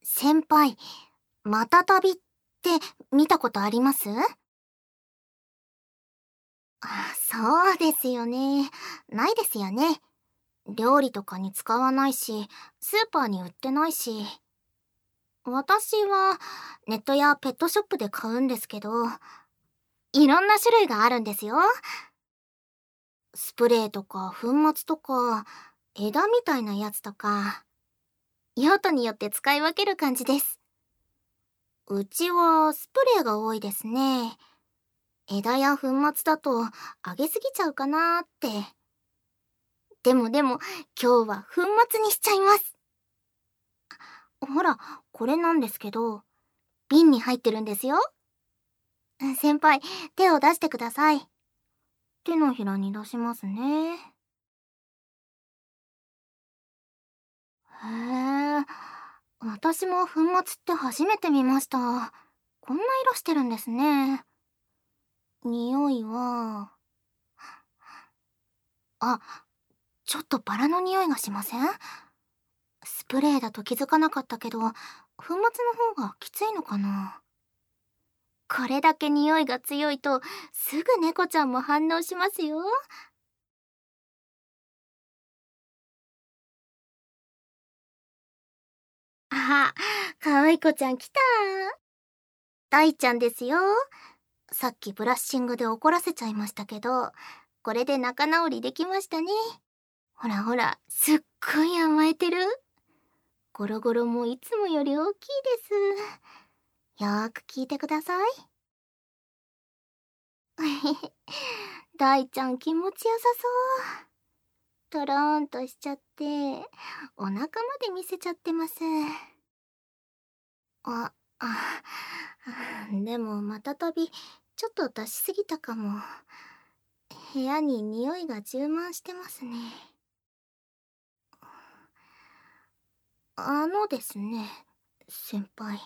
先輩、またたびって見たことあります？そうですよね。ないですよね。料理とかに使わないし、スーパーに売ってないし。私はネットやペットショップで買うんですけど、いろんな種類があるんですよ。スプレーとか粉末とか、枝みたいなやつとか、用途によって使い分ける感じです。うちはスプレーが多いですね。枝や粉末だとあげすぎちゃうかなーって。でも、今日は粉末にしちゃいます。ほら、これなんですけど、瓶に入ってるんですよ。先輩、手を出してください。手のひらに出しますね。へえ、私も粉末って初めて見ました。こんな色してるんですね。匂いは、あ、ちょっとバラの匂いがしません？スプレーだと気づかなかったけど、粉末の方がきついのかな。これだけ匂いが強いと、すぐ猫ちゃんも反応しますよ。あ、かわいこちゃん来た。大ちゃんですよ。さっきブラッシングで怒らせちゃいましたけど、これで仲直りできましたね。ほらほら、すっごい甘えてる。ゴロゴロもいつもより大きいです。よーく聞いてください。大ちゃん気持ちよさそう。とろーんとしちゃって、お腹まで見せちゃってます。あ、あ、でもまたたび、ちょっと出しすぎたかも。部屋に匂いが充満してますね。ですね、先輩。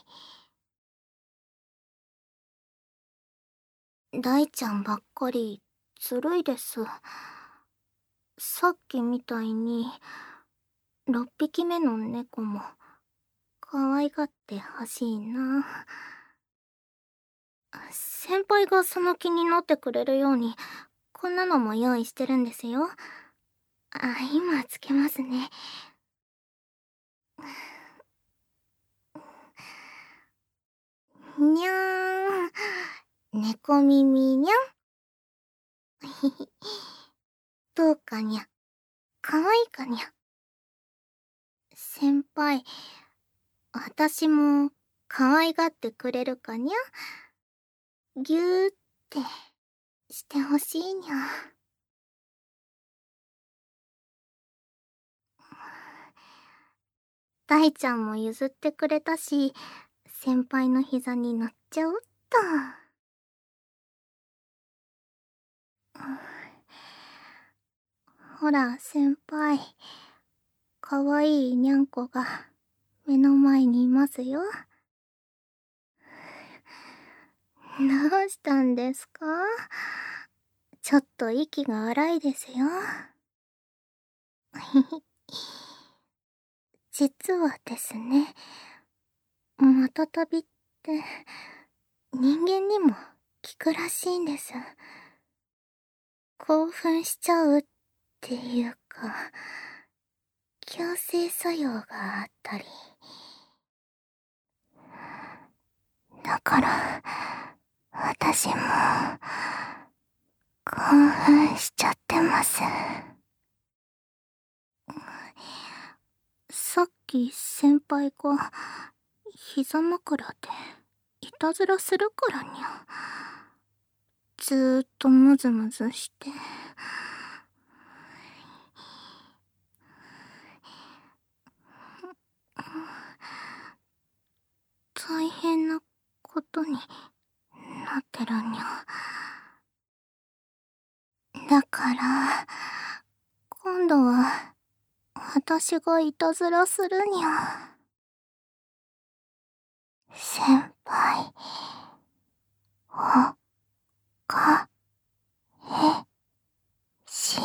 大ちゃんばっかり、ずるいです。さっきみたいに、6匹目の猫も、可愛がってほしいな。先輩がその気になってくれるように、こんなのも用意してるんですよ。今つけますね。にゃーん。猫耳にゃん。どうかにゃ。かわいいかにゃ。先輩、私も可愛がってくれるかにゃ。ぎゅーってしてほしいにゃ。大ちゃんも譲ってくれたし、先輩の膝に乗っちゃおっと。ほら、先輩。かわいいにゃんこが目の前にいますよ。どうしたんですか？ちょっと息が荒いですよ。実はですね、またたびって人間にも効くらしいんです。興奮しちゃうっていうか、強制作用があったり。だから、私も興奮しちゃってます。さっき先輩が膝枕でいたずらするからにゃ。ずーっとムズムズして。大変なことになってるにゃ。だから、今度は私がいたずらするにゃ。先輩、おかえし。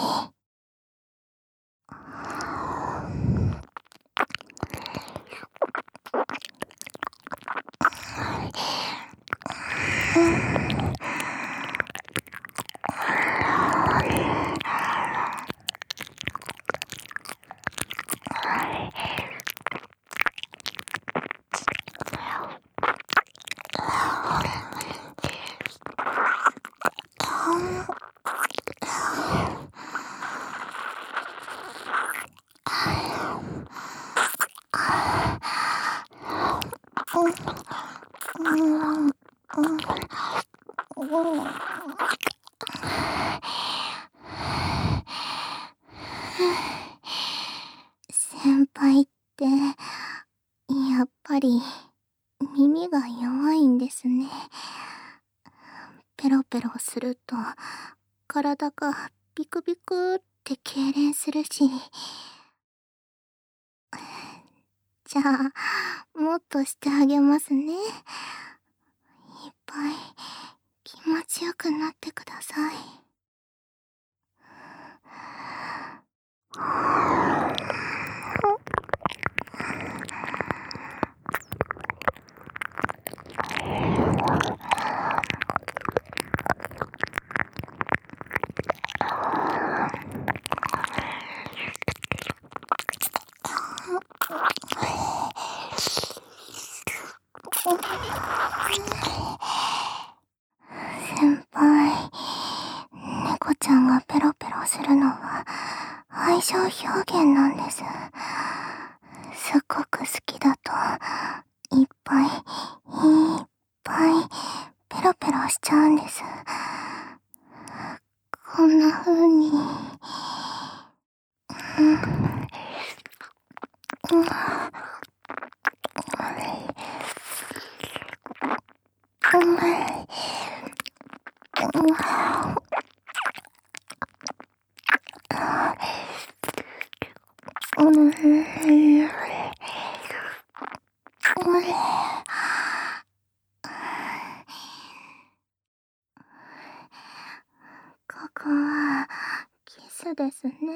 先輩って、やっぱり耳が弱いんですね。ペロペロすると体がビクビクって痙攣するし。じゃあ、もっとしてあげますね。いっぱい気持ちよくなってください。先輩、猫ちゃんがペロペロするのは愛情表現なんです。すっごく好きだといっぱいペロペロしちゃうんです。こんな風に。ここはキスですね。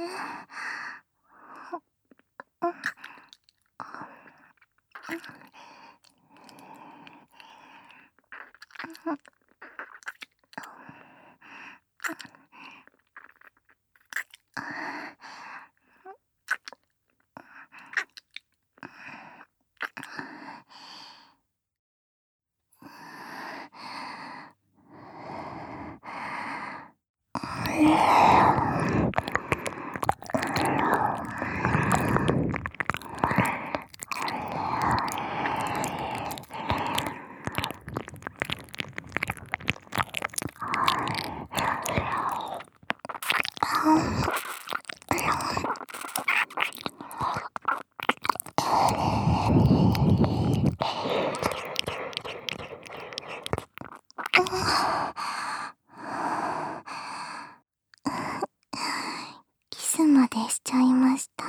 キスまでしちゃいました。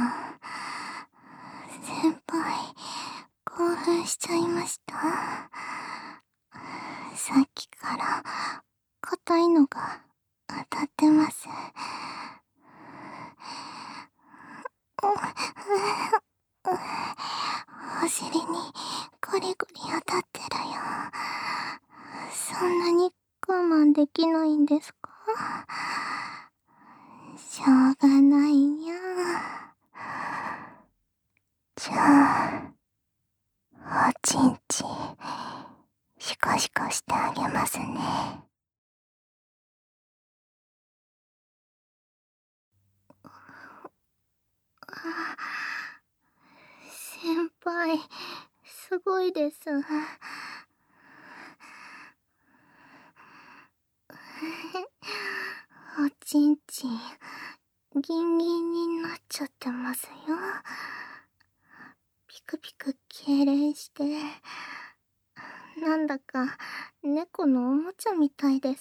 先輩、興奮しちゃいました。さっきから硬いのが当たってます。お尻にゴリゴリ当たってるよ。そんなに我慢できないんですか？しょうがないにゃ。じゃあ、おちんちん、シコシコしてあげますね。先輩、すごいです。おちんちん、ギンギンになっちゃってますよ。ピクピク痙攣して、なんだか猫のおもちゃみたいです。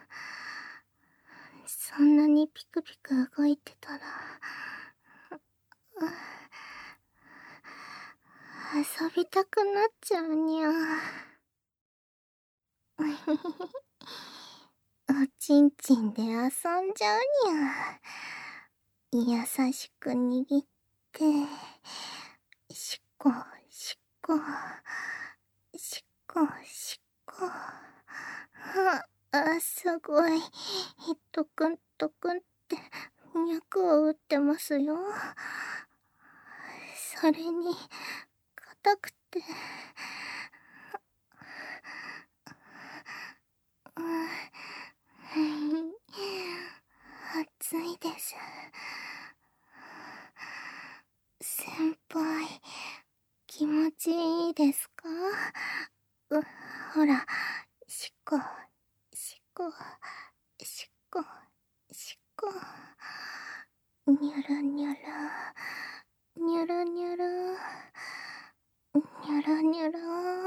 そんなにピクピク動いてたら、遊びたくなっちゃうにゃ。おちんちんで遊んじゃうにゃ。優しく握って、しこしこ、しこしこ。 すごい。トクントクンって脈を打ってますよ。それに、硬くて。暑いです。先輩、気持ちいいですか？ほら、しっこ、しっこ、しっこ、しっこ。にゅるにゅる、にゅるにゅる、にゅるにゅる。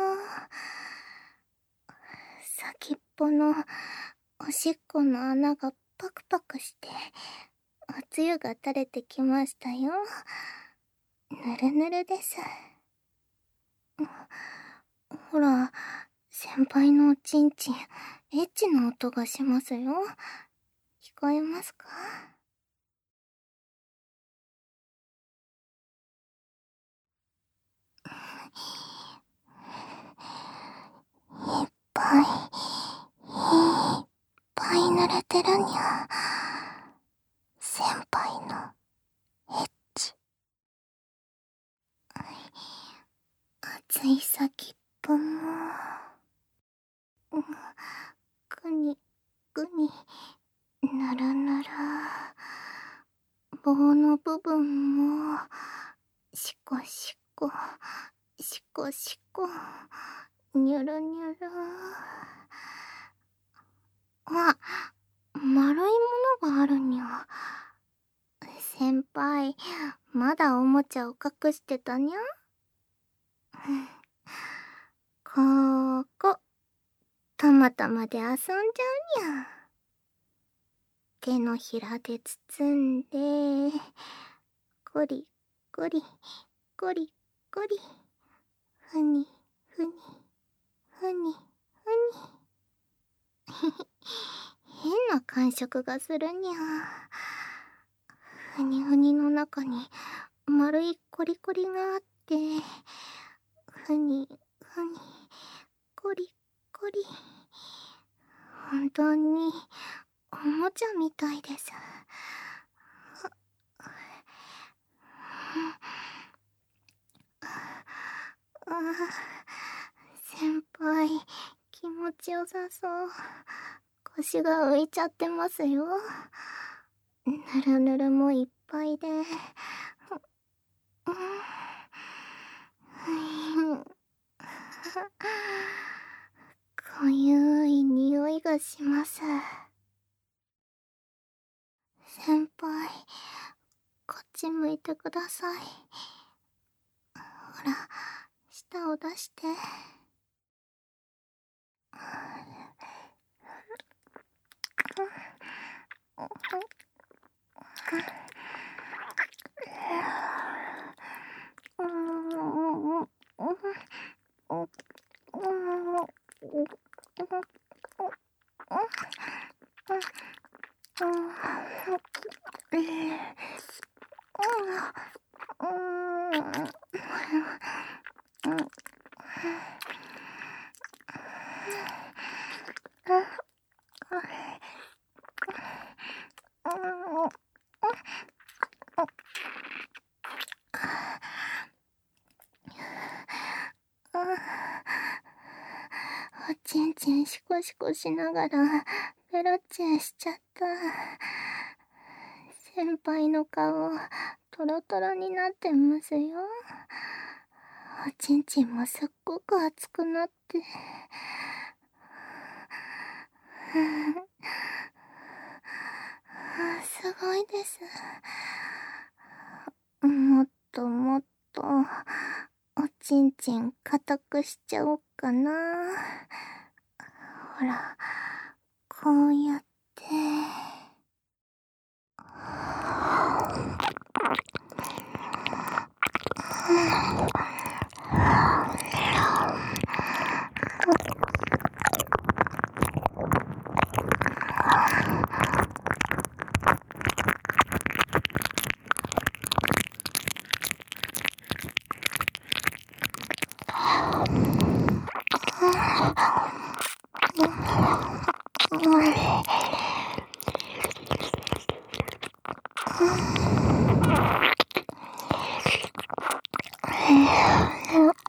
先っぽのおしっこの穴がパクパクして、おつゆが垂れてきましたよ。ぬるぬるです。ほら、先輩のおちんちん、エッチな音がしますよ。聞こえますか？いっぱい、いっぱい濡れてるにゃ。先輩のエッチ。熱い先っぽも、ぐに、ぐに、ぬるぬる。棒の部分も、しこしこ、しこしこ、にゅるにゅる。あ、丸いものがあるにゃ。先輩、まだおもちゃを隠してたにゃ。ここ、たまたまで遊んじゃうにゃ。手のひらで包んで、ゴリゴリ、ゴリゴリ、ふにふに、ふにふに。変な感触がするにゃ。ふにふにの中に丸いコリコリがあって、ふにふに、コリコリ。本当におもちゃみたいです。先輩、気持ちよさそう。腰が浮いちゃってますよ。ぬるぬるもいっぱいで。かゆい匂いがします。先輩、こっち向いてください。ほら、舌を出して。おちんちんシコシコしながらペロチンしちゃった。先輩の顔トロトロになってますよ。おちんちんもすっごく熱くなって。すごいです。もっともっとおちんちん固くしちゃおうかな。ほら、こうやって。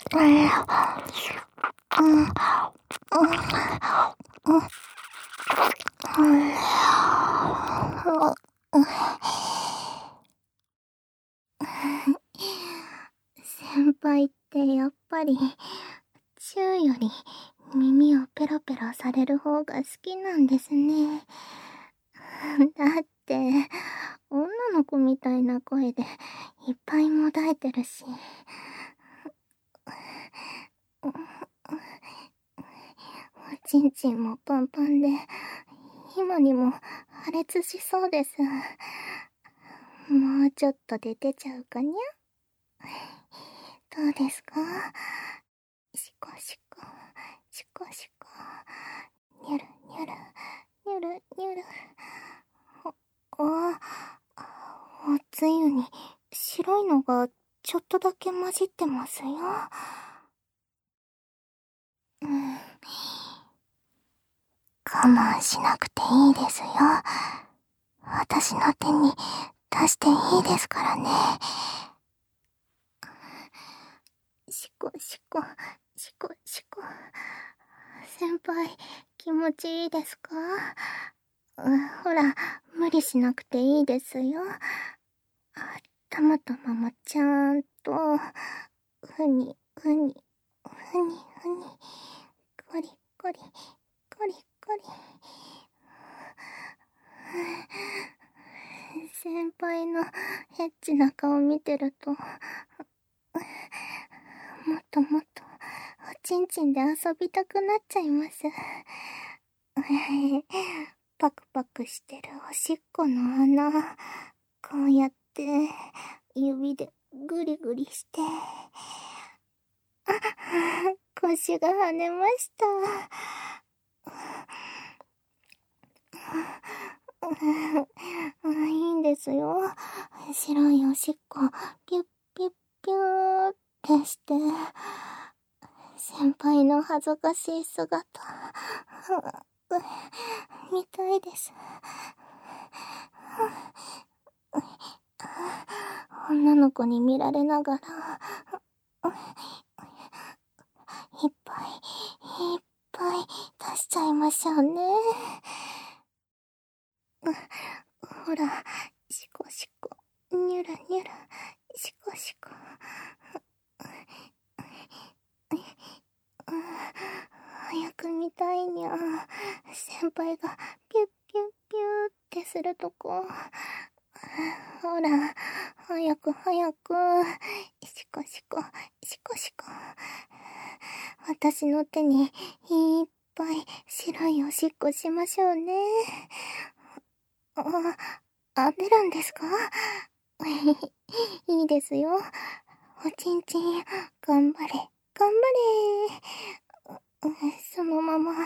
先輩ってやっぱりチューより耳をペロペロされる方が好きなんですね。だって女の子みたいな声でいっぱいもだえてるし、おちんちんもパンパンで今にも破裂しそうです。もうちょっとで出ちゃうかにゃ。どうですか？シコシコ、シコシコ、ニュルニュル、ニュルニュル。おつゆに白いのがちょっとだけ混じってますよ。我慢しなくていいですよ。私の手に出していいですからね。シコシコ、シコシコ。先輩、気持ちいいですか？ほら、無理しなくていいですよ。たまたまもちゃんと、ふに、ふに、ふに、ふに、コリコリ、コリコリ。先輩のエッチな顔見てると、もっともっとおちんちんで遊びたくなっちゃいます。パクパクしてるおしっこの穴、こうやって指でグリグリして、腰が跳ねました。いいんですよ。白いおしっこ、ピュッピュッピューってして、先輩の恥ずかしい姿、見たいです。女の子に見られながら、いっぱいいっぱい出しちゃいましょうね。ほら、シコシコ、ニュルニュル、シコシコ。早く見たいにゃ。先輩がピュッピュッピューってするとこ。ほら、早く早く。シコシコ、シコシコ。私の手にいっぱい白いおしっこしましょうね。出るんですか？いいですよ。おちんちん、頑張れ、頑張れ。そのまま、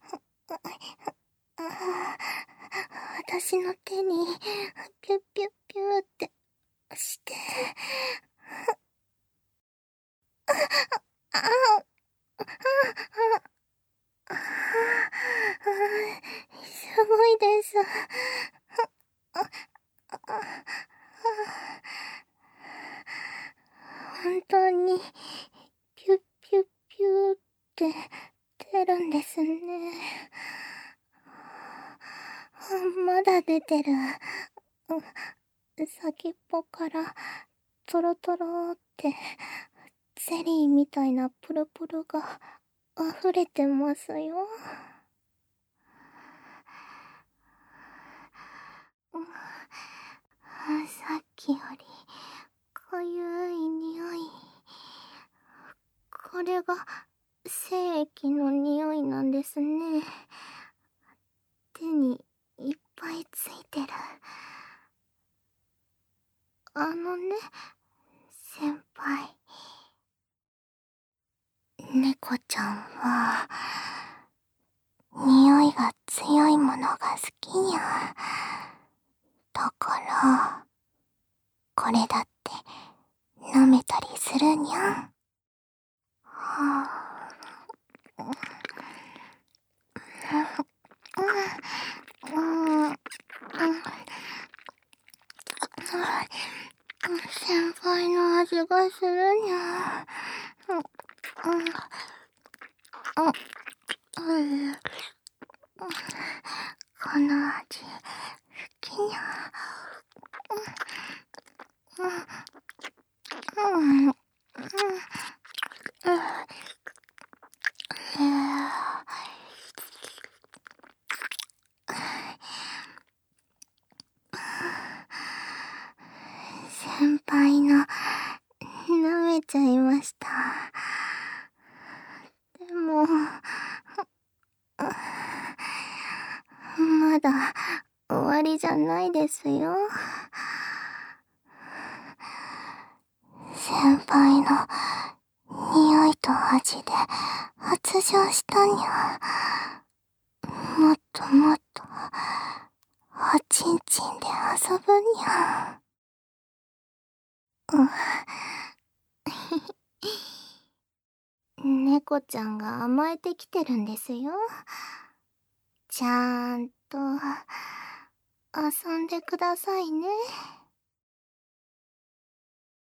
私の手に、ピュッピュッピューってして、すごいです。本当に、ピュッピュッピューって出るんですね。まだ出てる。先っぽからトロトロってゼリーみたいなプルプルが溢れてますよ。さっきよりかゆい匂い。これが精液の匂いなんですね。手にいっぱいついてる。先輩。猫ちゃんは、匂いが強いものが好きにゃ。だから、これだって舐めたりするにゃん。先輩の味がするにゃ。 この味、好きにゃ。先輩の舐めちゃいました。でも、まだ終わりじゃないですよ。先輩の匂いと味で発情したにゃ。もっともっとおちんちんで遊ぶにゃ。猫ちゃんが甘えてきてるんですよ。ちゃんと遊んでくださいね。